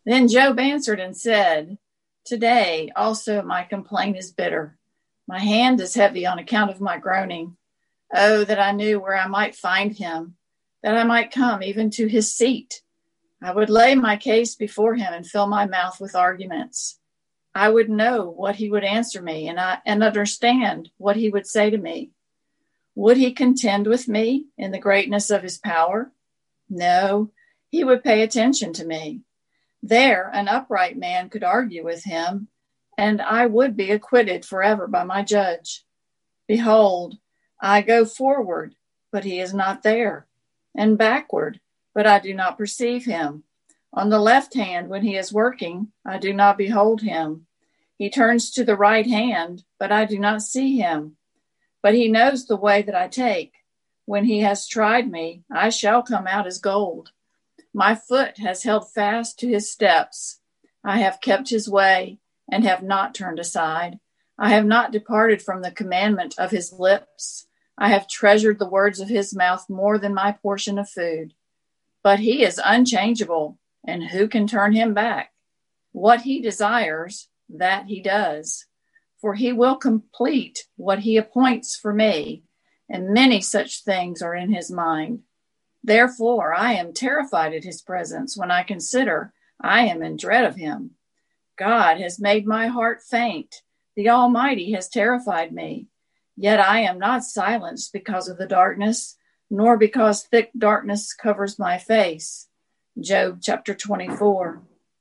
Then Job answered and said, Today also my complaint is bitter. My hand is heavy on account of my groaning. Oh, that I knew where I might find him, that I might come even to his seat. I would lay my case before him and fill my mouth with arguments. I would know what he would answer me and understand what he would say to me. Would he contend with me in the greatness of his power? No, he would pay attention to me. There, an upright man could argue with him, and I would be acquitted forever by my judge. Behold, I go forward, but he is not there, and backward, but I do not perceive him. On the left hand, when he is working, I do not behold him. He turns to the right hand, but I do not see him. But he knows the way that I take. When he has tried me, I shall come out as gold. My foot has held fast to his steps. I have kept his way and have not turned aside. I have not departed from the commandment of his lips. I have treasured the words of his mouth more than my portion of food. But he is unchangeable, and who can turn him back? What he desires, that he does. For he will complete what he appoints for me, and many such things are in his mind. Therefore, I am terrified at his presence when I consider I am in dread of him. God has made my heart faint. The Almighty has terrified me. Yet I am not silenced because of the darkness, nor because thick darkness covers my face. Job chapter 24.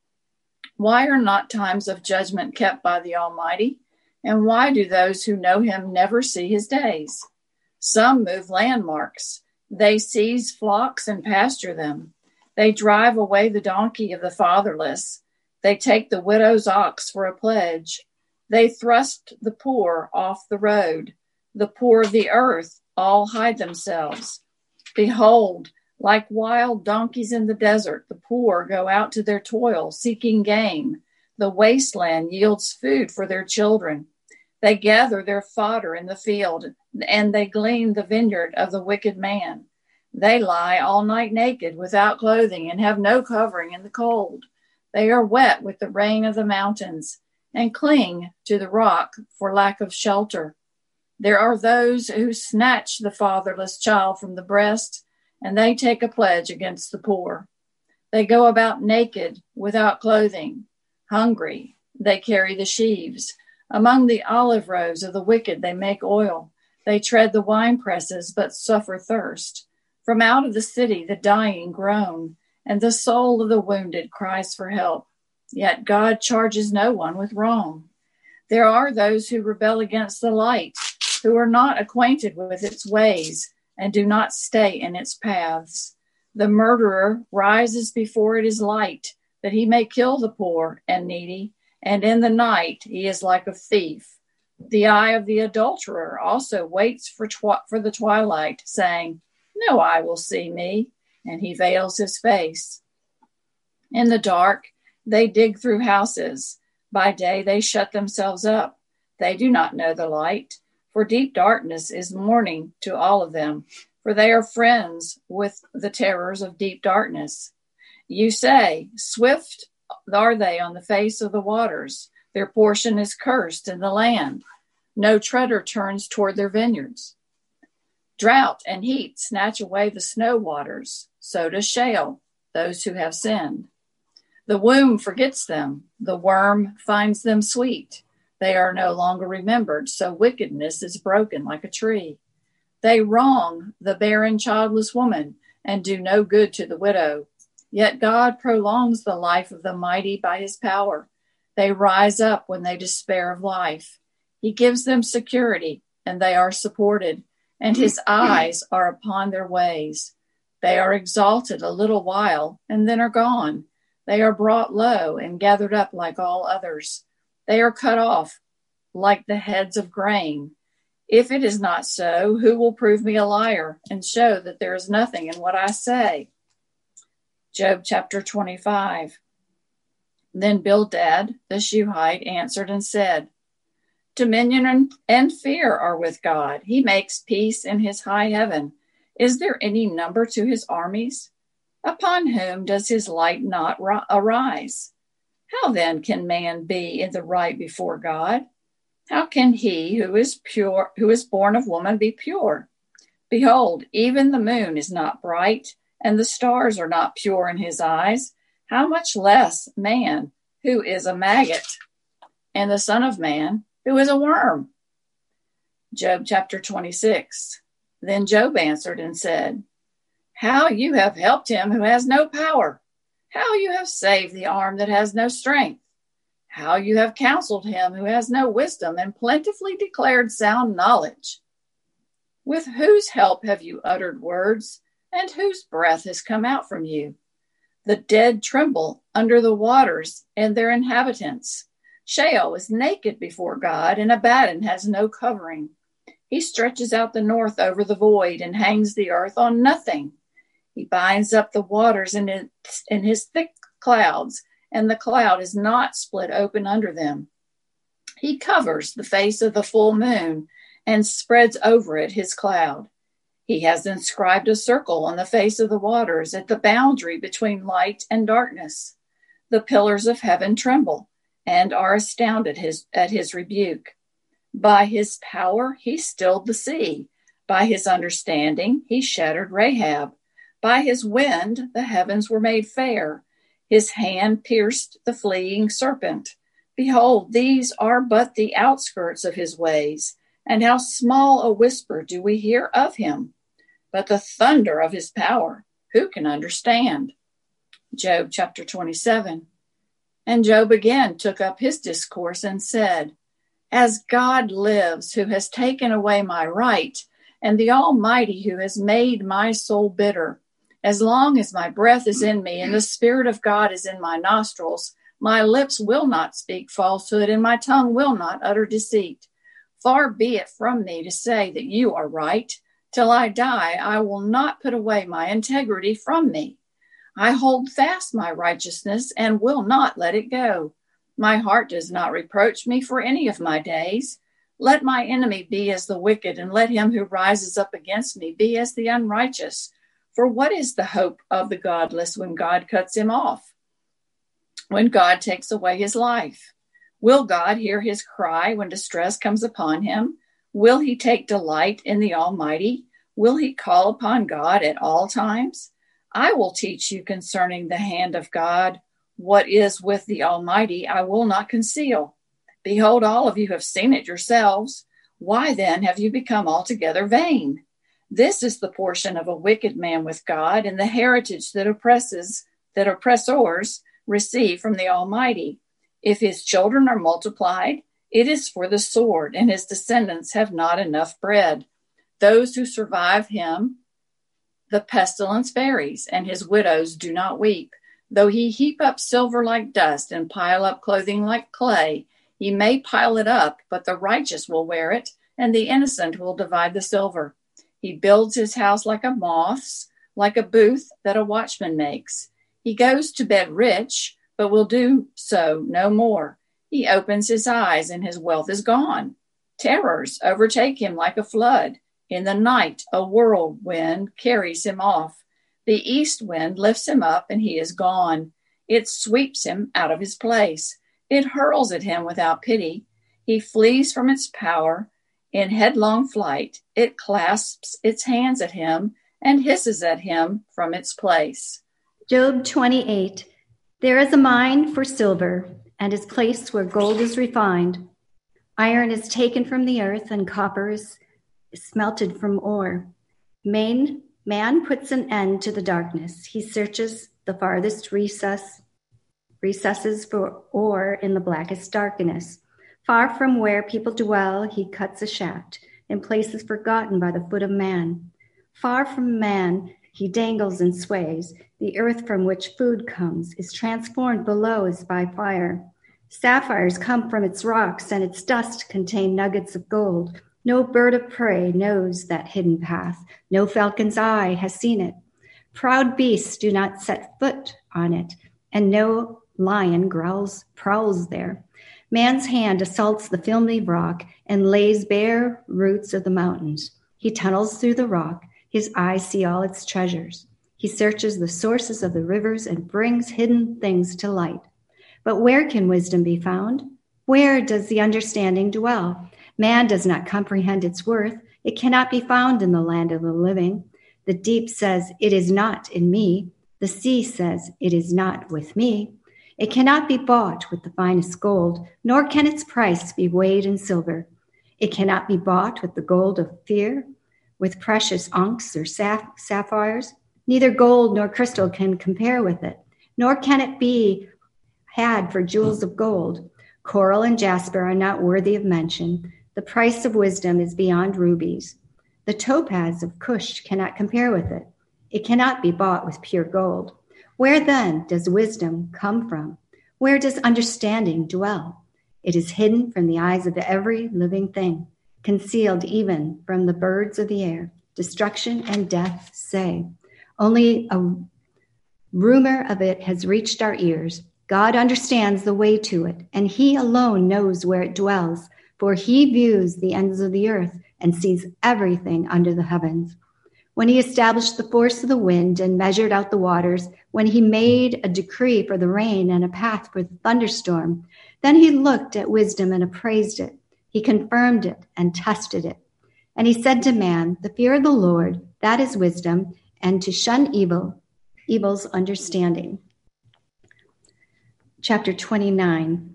Why are not times of judgment kept by the Almighty? And why do those who know him never see his days? Some move landmarks. They seize flocks and pasture them. They drive away the donkey of the fatherless. They take the widow's ox for a pledge. They thrust the poor off the road. The poor of the earth all hide themselves. Behold, like wild donkeys in the desert, the poor go out to their toil, seeking game. The wasteland yields food for their children. They gather their fodder in the field, and they glean the vineyard of the wicked man. They lie all night naked, without clothing, and have no covering in the cold. They are wet with the rain of the mountains, and cling to the rock for lack of shelter. There are those who snatch the fatherless child from the breast, and they take a pledge against the poor. They go about naked, without clothing. Hungry, they carry the sheaves. Among the olive rows of the wicked, they make oil. They tread the wine presses, but suffer thirst. From out of the city, the dying groan, and the soul of the wounded cries for help. Yet God charges no one with wrong. There are those who rebel against the light, who are not acquainted with its ways, and do not stay in its paths. The murderer rises before it is light, that he may kill the poor and needy, and in the night he is like a thief. The eye of the adulterer also waits for the twilight, saying, No eye will see me, and he veils his face. In the dark they dig through houses. By day they shut themselves up. They do not know the light, for deep darkness is morning to all of them, for they are friends with the terrors of deep darkness. You say, Swift are they on the face of the waters. Their portion is cursed in the land. No treader turns toward their vineyards. Drought and heat snatch away the snow waters. So does Sheol, those who have sinned. The womb forgets them. The worm finds them sweet. They are no longer remembered, so wickedness is broken like a tree. They wrong the barren childless woman and do no good to the widow. Yet God prolongs the life of the mighty by his power. They rise up when they despair of life. He gives them security, and they are supported, and his eyes are upon their ways. They are exalted a little while, and then are gone. They are brought low and gathered up like all others. They are cut off like the heads of grain. If it is not so, who will prove me a liar and show that there is nothing in what I say? Job chapter 25. Then Bildad the Shuhite answered and said, Dominion and fear are with God. He makes peace in his high heaven. Is there any number to his armies? Upon whom does his light not arise? How then can man be in the right before God? How can he who is pure, who is born of woman, be pure? Behold, even the moon is not bright, and the stars are not pure in his eyes. How much less man, who is a maggot, and the son of man, who is a worm? Job chapter 26. Then Job answered and said, how you have helped him who has no power. How you have saved the arm that has no strength. How you have counseled him who has no wisdom and plentifully declared sound knowledge. With whose help have you uttered words, and whose breath has come out from you? The dead tremble under the waters and their inhabitants. Sheol is naked before God, and Abaddon has no covering. He stretches out the north over the void and hangs the earth on nothing. He binds up the waters in his thick clouds, and the cloud is not split open under them. He covers the face of the full moon and spreads over it his cloud. He has inscribed a circle on the face of the waters at the boundary between light and darkness. The pillars of heaven tremble and are astounded at his rebuke. By his power he stilled the sea. By his understanding he shattered Rahab. By his wind the heavens were made fair. His hand pierced the fleeing serpent. Behold, these are but the outskirts of his ways, and how small a whisper do we hear of him. But the thunder of his power, who can understand? Job chapter 27. And Job again took up his discourse and said, as God lives, who has taken away my right, and the Almighty who has made my soul bitter, as long as my breath is in me and the Spirit of God is in my nostrils, my lips will not speak falsehood and my tongue will not utter deceit. Far be it from me to say that you are right. Till I die, I will not put away my integrity from me. I hold fast my righteousness and will not let it go. My heart does not reproach me for any of my days. Let my enemy be as the wicked, and let him who rises up against me be as the unrighteous. For what is the hope of the godless when God cuts him off? When God takes away his life? Will God hear his cry when distress comes upon him? Will he take delight in the Almighty? Will he call upon God at all times? I will teach you concerning the hand of God. What is with the Almighty I will not conceal. Behold, all of you have seen it yourselves. Why then have you become altogether vain? This is the portion of a wicked man with God, and the heritage that oppressors receive from the Almighty. If his children are multiplied, it is for the sword, and his descendants have not enough bread. Those who survive him, the pestilence varies, and his widows do not weep. Though he heap up silver like dust and pile up clothing like clay, he may pile it up, but the righteous will wear it, and the innocent will divide the silver. He builds his house like a moth's, like a booth that a watchman makes. He goes to bed rich, but will do so no more. He opens his eyes, and his wealth is gone. Terrors overtake him like a flood. In the night, a whirlwind carries him off. The east wind lifts him up, and he is gone. It sweeps him out of his place. It hurls at him without pity. He flees from its power. In headlong flight, it clasps its hands at him and hisses at him from its place. Job 28. There is a mine for silver, and is placed where gold is refined. Iron is taken from the earth, and copper is smelted from ore. Man puts an end to the darkness. He searches the farthest recesses for ore in the blackest darkness. Far from where people dwell, he cuts a shaft in places forgotten by the foot of man. Far from man, he dangles and sways. The earth from which food comes is transformed below as by fire. Sapphires come from its rocks, and its dust contain nuggets of gold. No bird of prey knows that hidden path. No falcon's eye has seen it. Proud beasts do not set foot on it, and no lion prowls there. Man's hand assaults the filmy rock and lays bare roots of the mountains. He tunnels through the rock. His eyes see all its treasures. He searches the sources of the rivers and brings hidden things to light. But where can wisdom be found? Where does the understanding dwell? Man does not comprehend its worth. It cannot be found in the land of the living. The deep says, "It is not in me." The sea says, "It is not with me." It cannot be bought with the finest gold, nor can its price be weighed in silver. It cannot be bought with the gold of fear, with precious onyx or sapphires. Neither gold nor crystal can compare with it, nor can it be had for jewels of gold. Coral and jasper are not worthy of mention. The price of wisdom is beyond rubies. The topaz of Cush cannot compare with it. It cannot be bought with pure gold. Where then does wisdom come from? Where does understanding dwell? It is hidden from the eyes of every living thing, concealed even from the birds of the air. Destruction and death say. Only a rumor of it has reached our ears. God understands the way to it, and he alone knows where it dwells, for he views the ends of the earth and sees everything under the heavens. When he established the force of the wind and measured out the waters, when he made a decree for the rain and a path for the thunderstorm, then he looked at wisdom and appraised it. He confirmed it and tested it. And he said to man, "The fear of the Lord, that is wisdom, and to shun evil's understanding." Chapter 29.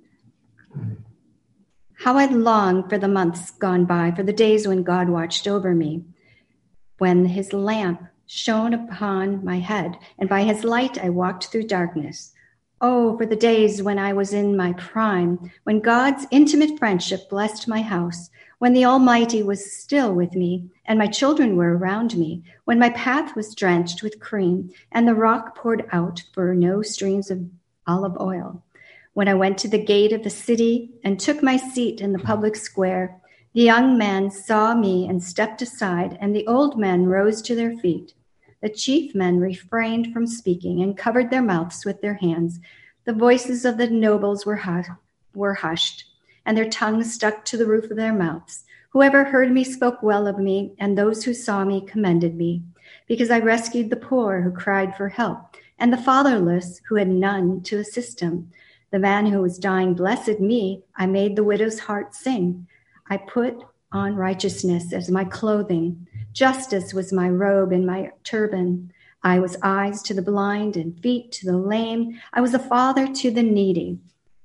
How I long for the months gone by, for the days when God watched over me, when his lamp shone upon my head, and by his light I walked through darkness. Oh, for the days when I was in my prime, when God's intimate friendship blessed my house, when the Almighty was still with me, and my children were around me, when my path was drenched with cream, and the rock poured out for no streams of olive oil. When I went to the gate of the city and took my seat in the public square, the young men saw me and stepped aside, and the old men rose to their feet. The chief men refrained from speaking and covered their mouths with their hands. The voices of the nobles were hushed, and their tongues stuck to the roof of their mouths. Whoever heard me spoke well of me, and those who saw me commended me, because I rescued the poor who cried for help, and the fatherless who had none to assist him. The man who was dying blessed me. I made the widow's heart sing. I put on righteousness as my clothing. Justice was my robe and my turban. I was eyes to the blind and feet to the lame. I was a father to the needy.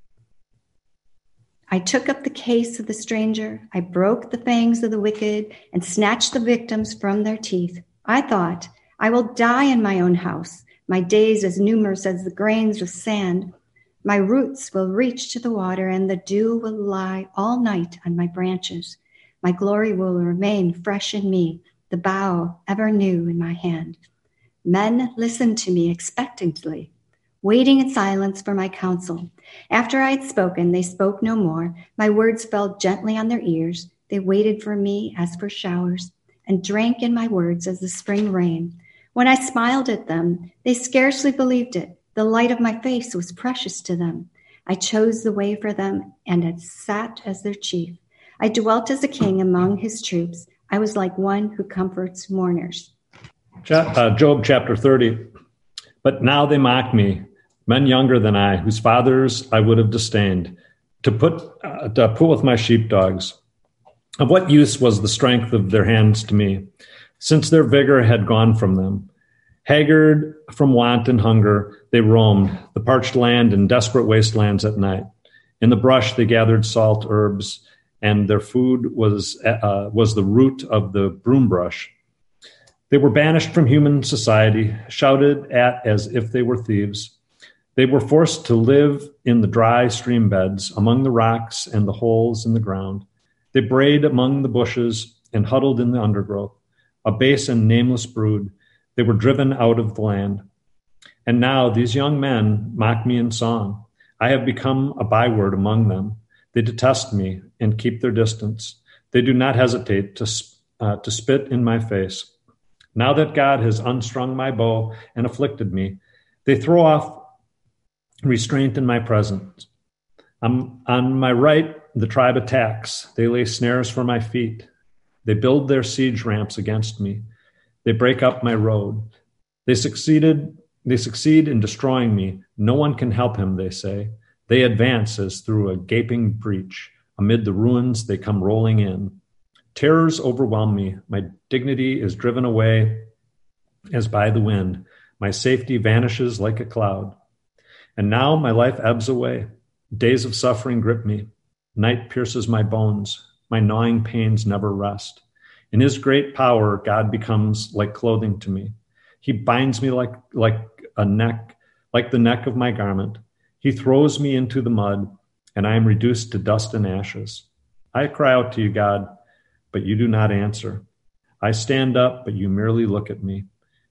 I took up the case of the stranger. I broke the fangs of the wicked and snatched the victims from their teeth. I thought, I will die in my own house, my days as numerous as the grains of sand. My roots will reach to the water, and the dew will lie all night on my branches. My glory will remain fresh in me, the bough ever new in my hand. Men listened to me expectantly, waiting in silence for my counsel. After I had spoken, they spoke no more. My words fell gently on their ears. They waited for me as for showers, and drank in my words as the spring rain. When I smiled at them, they scarcely believed it. The light of my face was precious to them. I chose the way for them and had sat as their chief. I dwelt as a king among his troops. I was like one who comforts mourners. Job chapter 30. But now they mock me, men younger than I, whose fathers I would have disdained, to put with my sheepdogs. Of what use was the strength of their hands to me, since their vigor had gone from them? Haggard from want and hunger, they roamed the parched land and desperate wastelands at night. In the brush they gathered salt herbs, and their food was the root of the broom brush. They were banished from human society, shouted at as if they were thieves. They were forced to live in the dry stream beds, among the rocks and the holes in the ground. They brayed among the bushes and huddled in the undergrowth, a base and nameless brood. They were driven out of the land. And now these young men mock me in song. I have become a byword among them. They detest me and keep their distance. They do not hesitate to spit in my face. Now that God has unstrung my bow and afflicted me, they throw off restraint in my presence. On my right, the tribe attacks. They lay snares for my feet. They build their siege ramps against me. They break up my road. They succeed in destroying me. No one can help him, they say. They advance as through a gaping breach. Amid the ruins, they come rolling in. Terrors overwhelm me. My dignity is driven away as by the wind. My safety vanishes like a cloud. And now my life ebbs away. Days of suffering grip me. Night pierces my bones. My gnawing pains never rest. In his great power, God becomes like clothing to me. He binds me like the neck of my garment. He throws me into the mud, and I am reduced to dust and ashes. I cry out to you, God, but you do not answer. I stand up, but you merely look at me.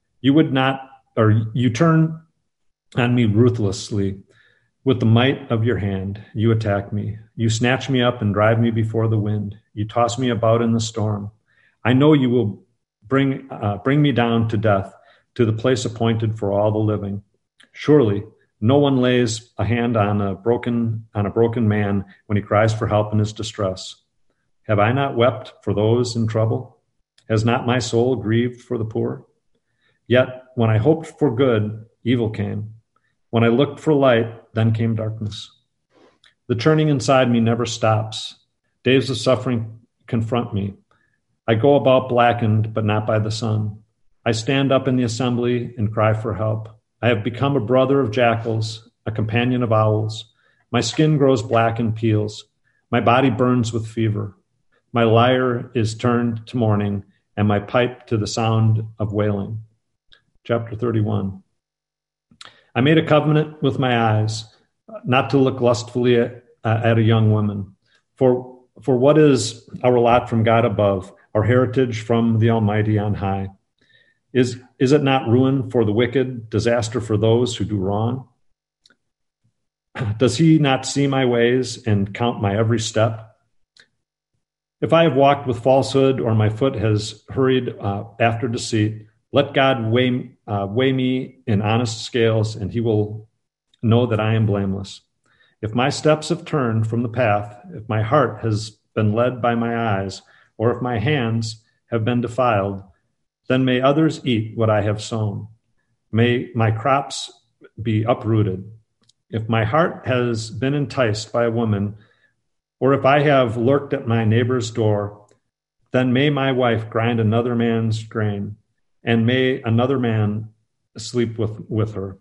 You turn on me ruthlessly. With the might of your hand, you attack me. You snatch me up and drive me before the wind. You toss me about in the storm. I know you will bring me down to death, to the place appointed for all the living. Surely no one lays a hand on a broken man when he cries for help in his distress. Have I not wept for those in trouble? Has not my soul grieved for the poor? Yet when I hoped for good, evil came. When I looked for light, then came darkness. The churning inside me never stops. Days of suffering confront me. I go about blackened, but not by the sun. I stand up in the assembly and cry for help. I have become a brother of jackals, a companion of owls. My skin grows black and peels. My body burns with fever. My lyre is turned to mourning, and my pipe to the sound of wailing. Chapter 31. I made a covenant with my eyes, not to look lustfully at a young woman. For what is our lot from God above, our heritage from the Almighty on high? Is it not ruin for the wicked, disaster for those who do wrong? Does he not see my ways and count my every step? If I have walked with falsehood or my foot has hurried after deceit, let God weigh me in honest scales, and he will know that I am blameless. If my steps have turned from the path, if my heart has been led by my eyes, or if my hands have been defiled, then may others eat what I have sown. May my crops be uprooted. If my heart has been enticed by a woman, or if I have lurked at my neighbor's door, then may my wife grind another man's grain, and may another man sleep with her.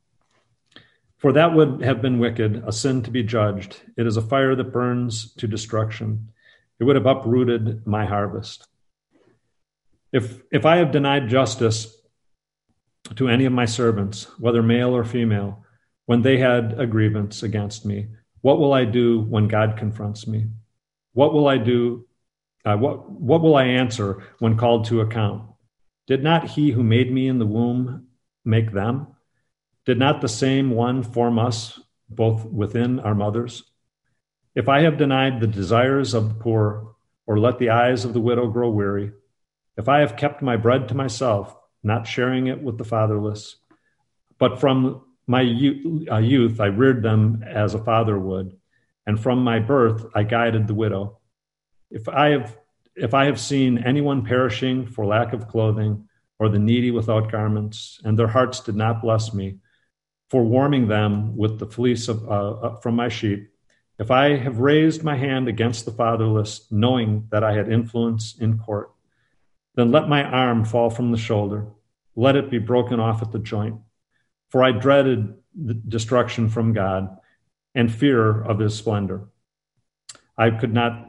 For that would have been wicked, a sin to be judged. It is a fire that burns to destruction. It would have uprooted my harvest. If I have denied justice to any of my servants, whether male or female, when they had a grievance against me, what will I do when God confronts me? What will I do? What will I answer when called to account? Did not he who made me in the womb make them? Did not the same one form us both within our mothers? If I have denied the desires of the poor, or let the eyes of the widow grow weary, if I have kept my bread to myself, not sharing it with the fatherless, but from my youth I reared them as a father would, and from my birth I guided the widow. If I have seen anyone perishing for lack of clothing, or the needy without garments, and their hearts did not bless me, for warming them with the fleece from my sheep, if I have raised my hand against the fatherless, knowing that I had influence in court, then let my arm fall from the shoulder. Let it be broken off at the joint. For I dreaded the destruction from God and fear of his splendor. I could not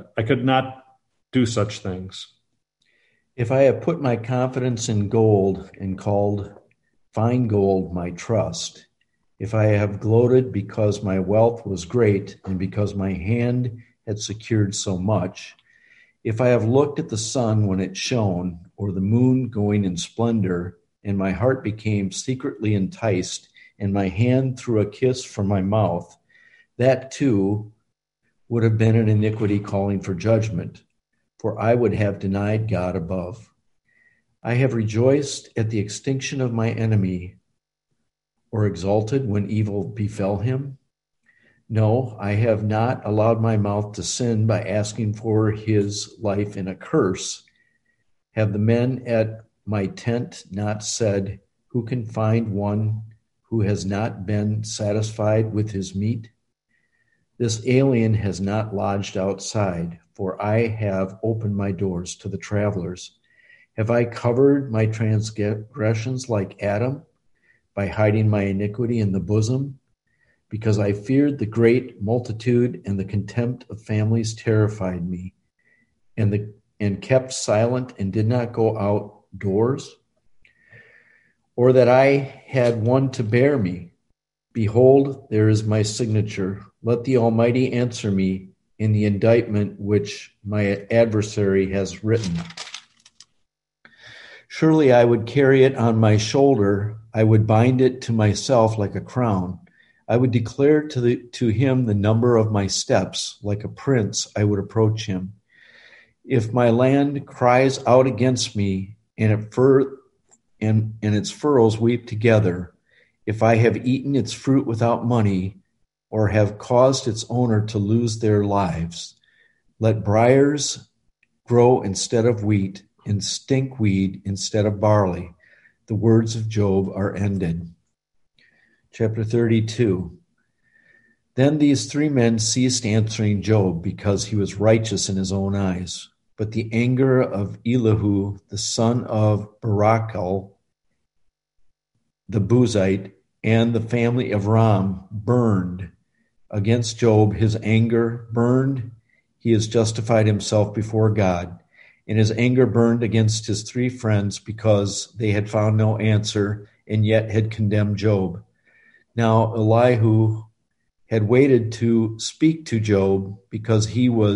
do such things. If I have put my confidence in gold and called fine gold my trust, if I have gloated because my wealth was great and because my hand had secured so much, if I have looked at the sun when it shone, or the moon going in splendor, and my heart became secretly enticed, and my hand threw a kiss from my mouth, that too would have been an iniquity calling for judgment, for I would have denied God above. I have rejoiced at the extinction of my enemy, or exulted when evil befell him. No, I have not allowed my mouth to sin by asking for his life in a curse. Have the men at my tent not said, Who can find one who has not been satisfied with his meat? This alien has not lodged outside, for I have opened my doors to the travelers. Have I covered my transgressions like Adam, by hiding my iniquity in the bosom? Because I feared the great multitude, and the contempt of families terrified me, and kept silent and did not go outdoors? Or that I had one to bear me. Behold, there is my signature. Let the Almighty answer me in the indictment which my adversary has written. Surely I would carry it on my shoulder. I would bind it to myself like a crown. I would declare to him the number of my steps. Like a prince, I would approach him. If my land cries out against me, and its furrows weep together, if I have eaten its fruit without money, or have caused its owner to lose their lives, let briars grow instead of wheat, and stinkweed instead of barley. The words of Job are ended. Chapter 32. Then these three men ceased answering Job, because he was righteous in his own eyes. But the anger of Elihu, the son of Barachel, the Buzite, and the family of Ram burned against Job. His anger burned. He has justified himself before God. And his anger burned against his three friends, because they had found no answer and yet had condemned Job. Now Elihu had waited to speak to Job, because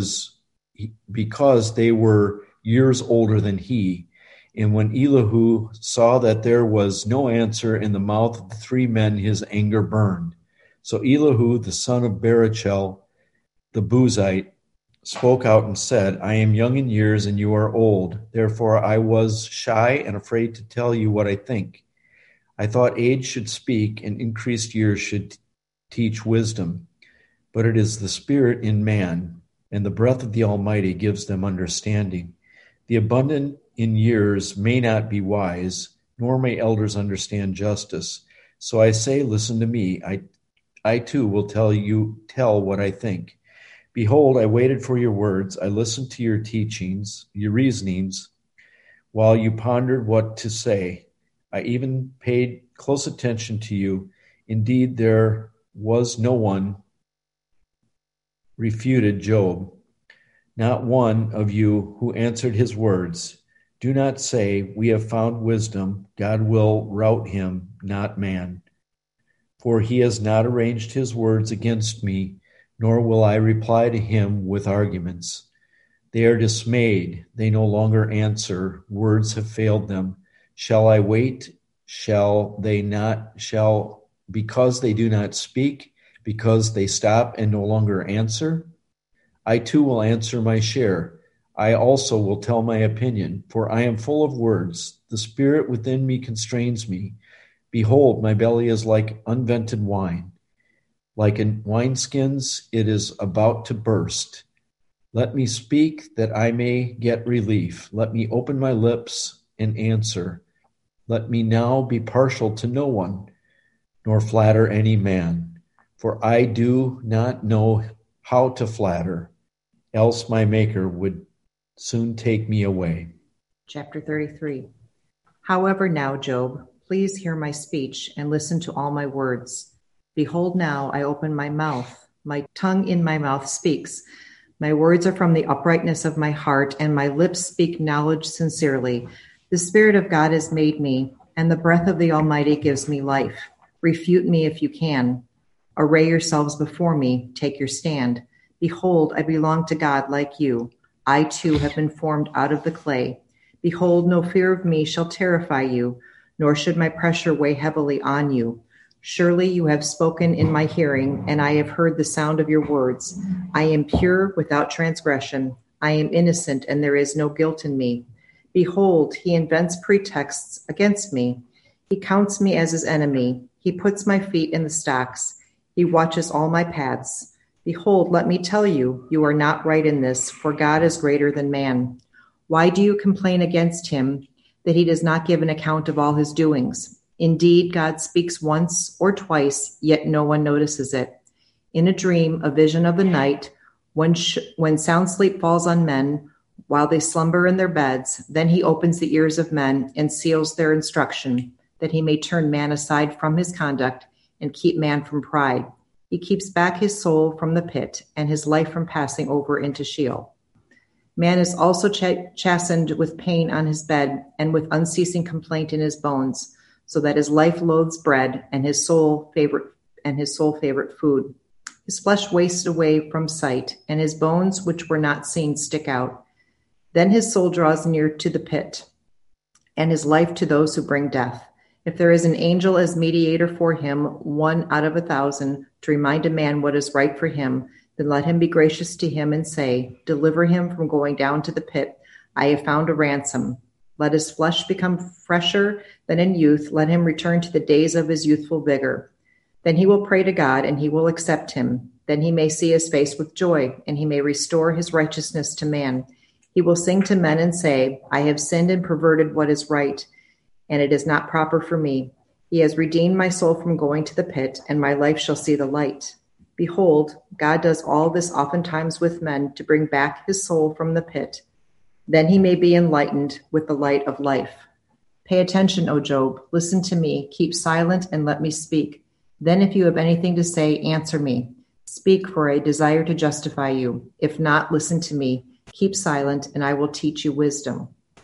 they were years older than he. And when Elihu saw that there was no answer in the mouth of the three men, his anger burned. So Elihu, the son of Barachel, the Buzite, spoke out and said, I am young in years and you are old. Therefore I was shy and afraid to tell you what I think. I thought age should speak and increased years should teach wisdom. But it is the spirit in man, and the breath of the Almighty gives them understanding. The abundant in years may not be wise, nor may elders understand justice. So I say, listen to me. I too will tell what I think. Behold, I waited for your words. I listened to your teachings, your reasonings, while you pondered what to say. I even paid close attention to you. Indeed, there was no one refuted Job, not one of you who answered his words. Do not say, we have found wisdom. God will rout him, not man. For he has not arranged his words against me, nor will I reply to him with arguments. They are dismayed. They no longer answer. Words have failed them. Shall I wait? Shall they not? Because they do not speak, because they stop and no longer answer? I too will answer my share. I also will tell my opinion, for I am full of words. The spirit within me constrains me. Behold, my belly is like unvented wine. Like in wineskins, it is about to burst. Let me speak that I may get relief. Let me open my lips and answer. Let me now be partial to no one, nor flatter any man. For I do not know how to flatter, else my Maker would soon take me away. Chapter 33. However now, Job, please hear my speech and listen to all my words. Behold, now I open my mouth. My tongue in my mouth speaks. My words are from the uprightness of my heart, and my lips speak knowledge sincerely. The Spirit of God has made me, and the breath of the Almighty gives me life. Refute me if you can. Array yourselves before me. Take your stand. Behold, I belong to God like you. I too have been formed out of the clay. Behold, no fear of me shall terrify you, nor should my pressure weigh heavily on you. Surely you have spoken in my hearing, and I have heard the sound of your words. I am pure without transgression. I am innocent, and there is no guilt in me. Behold, he invents pretexts against me. He counts me as his enemy. He puts my feet in the stocks. He watches all my paths. Behold, let me tell you, you are not right in this, for God is greater than man. Why do you complain against him that he does not give an account of all his doings? Indeed, God speaks once or twice, yet no one notices it. In a dream, a vision of the night, when sound sleep falls on men, while they slumber in their beds, then he opens the ears of men and seals their instruction, that he may turn man aside from his conduct and keep man from pride. He keeps back his soul from the pit and his life from passing over into Sheol. Man is also chastened with pain on his bed and with unceasing complaint in his bones, so that his life loathes bread and his soul favorite food. His flesh wastes away from sight, and his bones, which were not seen, stick out. Then his soul draws near to the pit, and his life to those who bring death. If there is an angel as mediator for him, 1 out of 1,000, to remind a man what is right for him, then let him be gracious to him and say, deliver him from going down to the pit. I have found a ransom. Let his flesh become fresher than in youth. Let him return to the days of his youthful vigor. Then he will pray to God, and he will accept him. Then he may see his face with joy, and he may restore his righteousness to man. He will sing to men and say, I have sinned and perverted what is right, and it is not proper for me. He has redeemed my soul from going to the pit, and my life shall see the light. Behold, God does all this oftentimes with men to bring back his soul from the pit. Then he may be enlightened with the light of life. Pay attention, O Job. Listen to me. Keep silent and let me speak. Then if you have anything to say, answer me. Speak, for I desire to justify you. If not, listen to me. Keep silent, and I will teach you wisdom.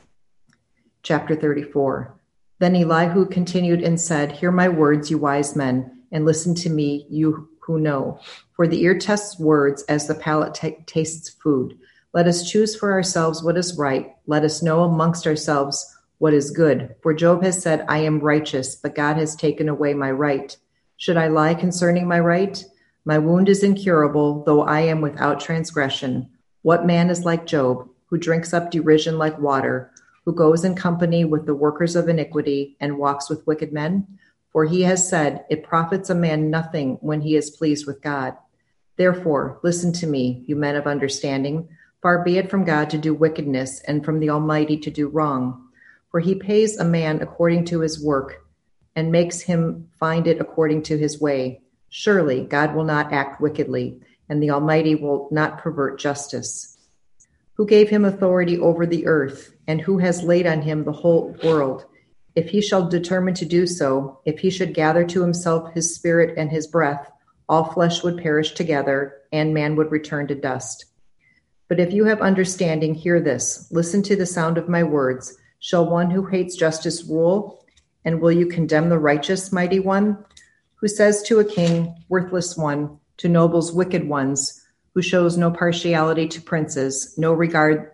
Chapter 34. Then Elihu continued and said, hear my words, you wise men, and listen to me, you who know. For the ear tests words as the palate tastes food. Let us choose for ourselves what is right. Let us know amongst ourselves what is good. For Job has said, I am righteous, but God has taken away my right. Should I lie concerning my right? My wound is incurable, though I am without transgression. What man is like Job, who drinks up derision like water, who goes in company with the workers of iniquity and walks with wicked men? For he has said, it profits a man nothing when he is pleased with God. Therefore, listen to me, you men of understanding. Far be it from God to do wickedness, and from the Almighty to do wrong. For he pays a man according to his work, and makes him find it according to his way. Surely God will not act wickedly, and the Almighty will not pervert justice. Who gave him authority over the earth, and who has laid on him the whole world? If he shall determine to do so, if he should gather to himself his spirit and his breath, all flesh would perish together, and man would return to dust. But if you have understanding, hear this. Listen to the sound of my words. Shall one who hates justice rule? And will you condemn the righteous, mighty one? Who says to a king, worthless one, to nobles, wicked ones, who shows no partiality to princes, nor regards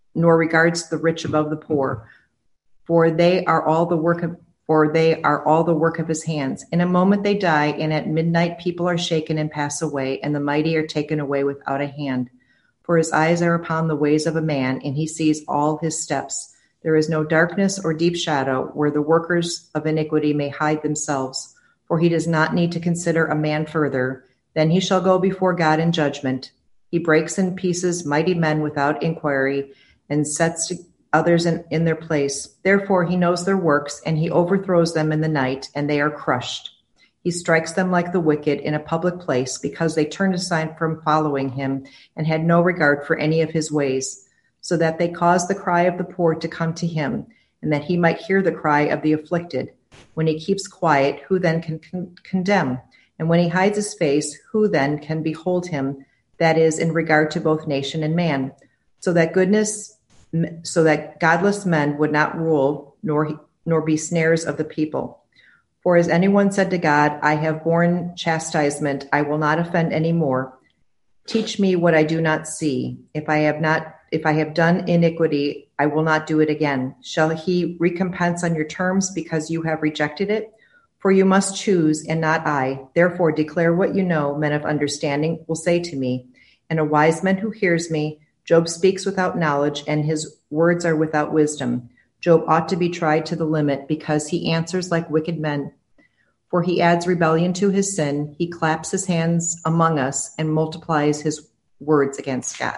the rich above the poor, for they are all the work of his hands. In a moment they die, and at midnight people are shaken and pass away, and the mighty are taken away without a hand. For his eyes are upon the ways of a man, and he sees all his steps. There is no darkness or deep shadow where the workers of iniquity may hide themselves. For he does not need to consider a man further. Then he shall go before God in judgment. He breaks in pieces mighty men without inquiry, and sets others in their place. Therefore he knows their works, and he overthrows them in the night, and they are crushed. He strikes them like the wicked in a public place, because they turned aside from following him, and had no regard for any of his ways, so that they caused the cry of the poor to come to him, and that he might hear the cry of the afflicted. When he keeps quiet, who then can condemn? And when he hides his face, who then can behold him? That is, in regard to both nation and man, so that godless men would not rule, nor be snares of the people. For as anyone said to God, I have borne chastisement, I will not offend any more. Teach me what I do not see. If I have done iniquity, I will not do it again. Shall he recompense on your terms because you have rejected it? For you must choose, and not I. Therefore declare what you know, men of understanding will say to me. And a wise man who hears me, Job speaks without knowledge, and his words are without wisdom. Job ought to be tried to the limit, because he answers like wicked men. For he adds rebellion to his sin, he claps his hands among us, and multiplies his words against God.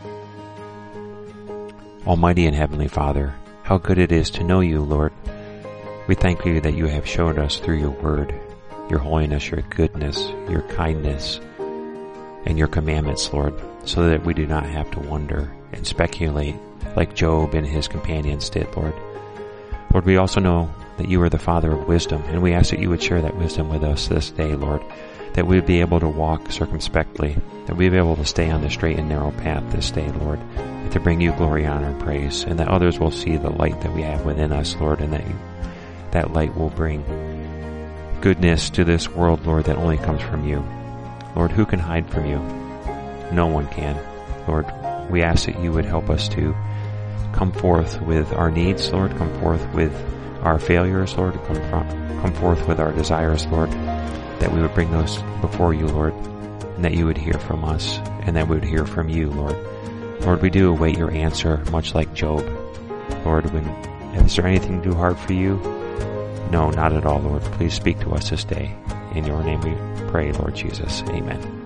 Almighty and Heavenly Father, how good it is to know you, Lord. We thank you that you have shown us through your word, your holiness, your goodness, your kindness, and your commandments, Lord, so that we do not have to wonder and speculate like Job and his companions did, Lord. Lord, we also know that you are the Father of wisdom, and we ask that you would share that wisdom with us this day, Lord, that we would be able to walk circumspectly, that we would be able to stay on the straight and narrow path this day, Lord, and to bring you glory, honor, and praise, and that others will see the light that we have within us, Lord, and that light will bring goodness to this world, Lord, that only comes from you. Lord, who can hide from you? No one can. Lord, we ask that you would help us to come forth with our needs, Lord, come forth with our failures, Lord, come forth with our desires, Lord, that we would bring those before you, Lord, and that you would hear from us, and that we would hear from you, Lord. Lord, we do await your answer, much like Job. Lord, is there anything too hard for you? No, not at all, Lord. Please speak to us this day. In your name we pray, Lord Jesus. Amen.